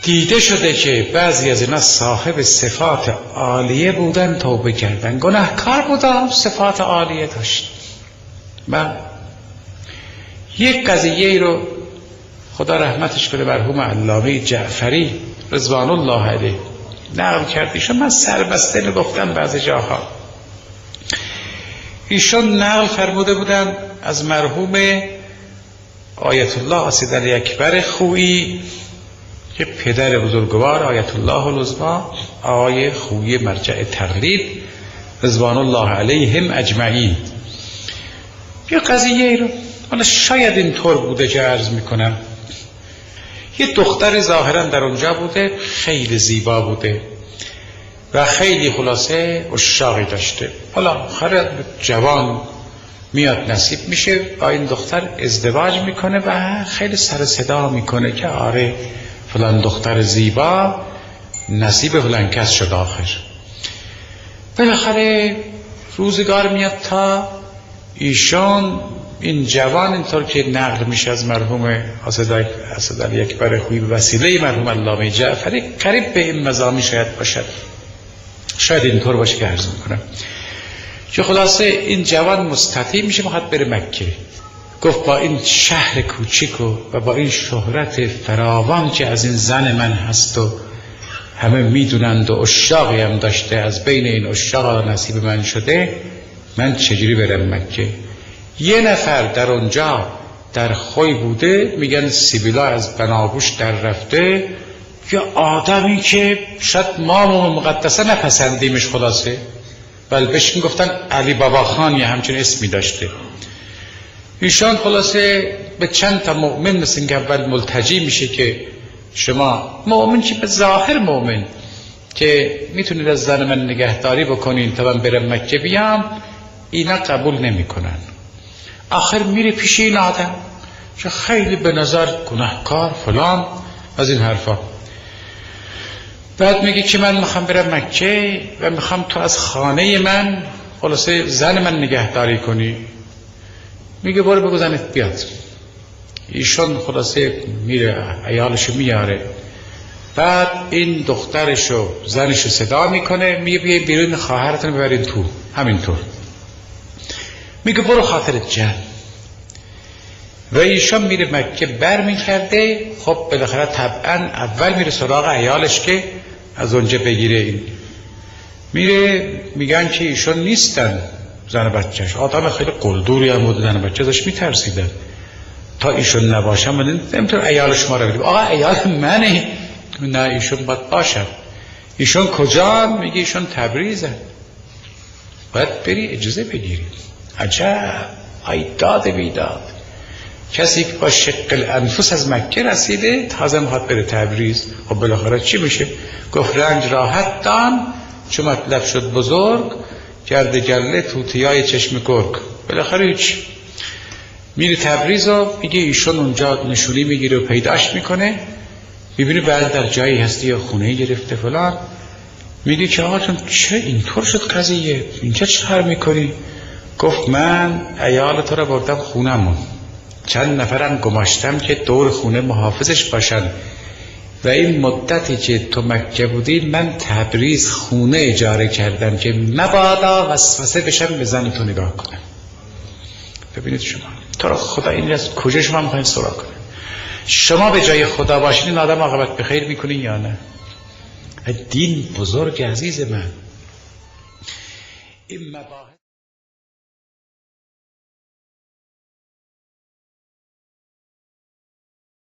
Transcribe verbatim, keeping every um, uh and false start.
دیده شده که بعضی از اینا صاحب صفات عالیه بودن، توبه کردن، گناهکار بودن، صفات عالیه داشت. من یک قضیه رو خدا رحمتش کنه مرحوم علامه جعفری رضوان الله علیه نقل کرد. ایشون من سربسته نگفتم بعضی جاها. ایشون نقل فرموده بودن از مرحوم آیت الله اسدعلی اکبر خویی که پدر بزرگوار آیت الله العظمی آقای خویی مرجع تقلید رضوان الله علیهم اجمعین. یه قضیه رو حالا شاید اینطور بوده که عرض میکنم. یه دختر ظاهرا در اونجا بوده، خیلی زیبا بوده و خیلی خلاصه عشاقی داشته. حالا آخر جوان میاد نصیب میشه با این دختر ازدواج میکنه و خیلی سر صدا میکنه که آره فلان دختر زیبا نصیب فلان کس شد. آخر بالاخره روزگار میاد تا ایشان این جوان اینطور که نقل میشه از مرحوم اسدعلی اکبر خویی به وسیله مرحوم علامه جعفری قریب به این مضامین شاید باشد، شاید اینطور باشه که عرض میکنم که خلاصه این جوان مستطیع میشه میخواد بره مکه. گفت با این شهر کوچیک و, و با این شهرت فراوان که از این زن من هست و همه میدونند و عشاقی هم داشته، از بین این عشاق نصیب من شده، من چجوری برم مکه؟ یه نفر در اونجا در خوی بوده، میگن سیبیلا از بناگوش در رفته، یه آدمی که شاید ما مقدسه نپسندیمش خلاصه، بل بهش میگفتن علی بابا خان یا همچین اسمی داشته. ایشان خلاصه به چند تا مؤمن مثل این که اول ملتجی میشه که شما مؤمن که به ظاهر مؤمن که میتونید از زن من نگهداری بکنین تا من برم مکه بیام، اینا قبول نمیکنن. آخر میره پیش این آدم که خیلی به نظر گناهکار فلان از این حرفا، بعد میگه که من میخوام برم مکه و میخوام تو از خانه من خلاصه زن من نگهداری کنی. میگه برو بگو زنت بیاد. ایشون خلاصه میره عیالشو میاره، بعد این دخترشو زنشو صدا میکنه، میگه بیای بیرون خواهرتون ببرین تو. همینطور میگه برو خاطرت جمع. و ایشون میره مکه بر میکرده. خب بالاخره طبعا اول میره سراغ عیالش که از اونجا بگیره. این میره میگن که ایشون نیستن زن بچهش. آدم خیلی قلدوری هم بود، زن بچه ازش میترسیدن تا ایشون نباشن من نمیتونم عیال شما رو بگیم آقا عیال منه. نه ایشون باید باشن. ایشون کجا؟ میگه ایشون تبریزن. باید بری اجازه بگیری. عجب ای داد بیداد، کسی که با شق الانفس از مکه رسیده تازه میخواد بره تبریز. خب بالاخره چی میشه؟ گفت رنج راحت دان چو مطلب شد بزرگ، گرد گله توتیای چشم گرگ. بالاخره هیچ. میره تبریز و میگه ایشون اونجا نشونی میگیره و پیداش میکنه، میبینه بعد در جایی هستی یا خونه گرفته فلان. میگه که آقا چون چه اینطور شد قضیه، اینجا چه کار میکنی؟ گفت من عیال تو را بردم خونمون، چند نفرم گماشتم که دور خونه محافظش باشن و این مدتی که تو مکه بودی من تبریز خونه اجاره کردم که مبادا وسوسه بشم به زن تو نگاه کنم. ببینید شما تو را خدا این از کجا شما میخواین سراغ کنه؟ شما به جای خدا باشین این آدم عاقبت بخیر میکنین یا نه؟ دین بزرگ عزیز من. این مباحث